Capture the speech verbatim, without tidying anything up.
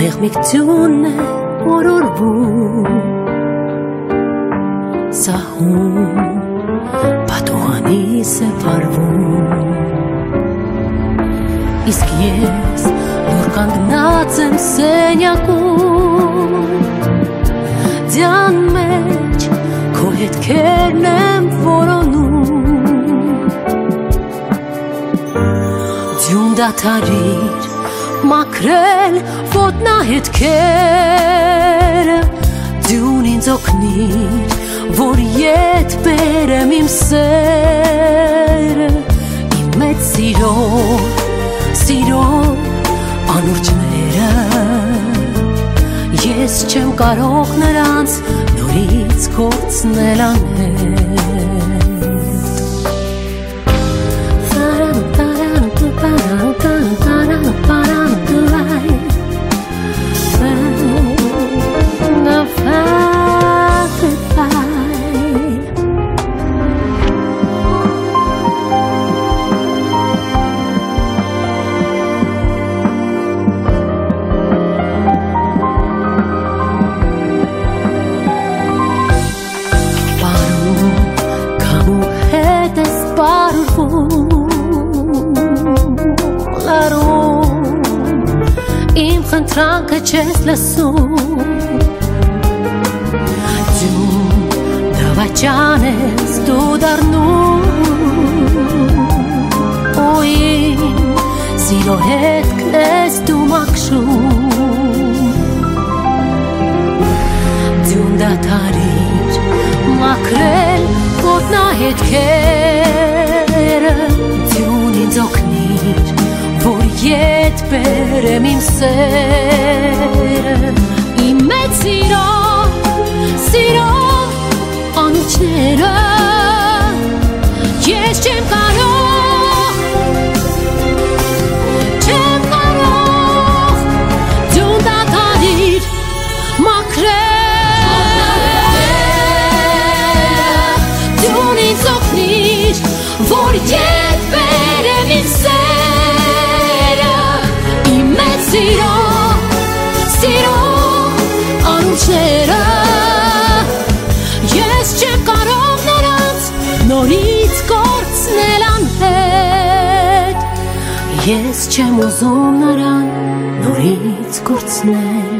Մեղմիկցյունն է օրորվում Սահում պատուհանիս է վարվում Իսկ ես նոր կանգնած եմ սենյակում Ձյան մեջ քո հետքերն եմ որոնում Ձյուն դադարիր մաքրել ոտնահետքերը Ձյուն ինձ օգնիր որ ետ բերեմ իմ սերը Իմ մեծ սիրո Սիրո անուրջները Ես չեմ կարող նրանց նորից կորցնել անհետ Խնդրանքը չես լսում Ձյուն դավաճան ես դու դառնում Ու իմ սիրո հետքն ես դու մաքրում Ձյուն դադարիր մաքրել ոտնահետքերը Ձյուն ինձ օգնիր որ ետ բերեմ իմ սերը Իմ մեծ սիրո, սիրո անուրջները Ես չեմ կարող, չեմ կարող Ձյուն դադարիր մաքրել Ձյուն ինձ օգնիր, որ ետ բերեմ իմ սերը Սիրո, սիրո անուրջները Ես չեմ կարող նրանց նորից կորցնել անհետ Ես չեմ ուզում նրան նորից կորցնել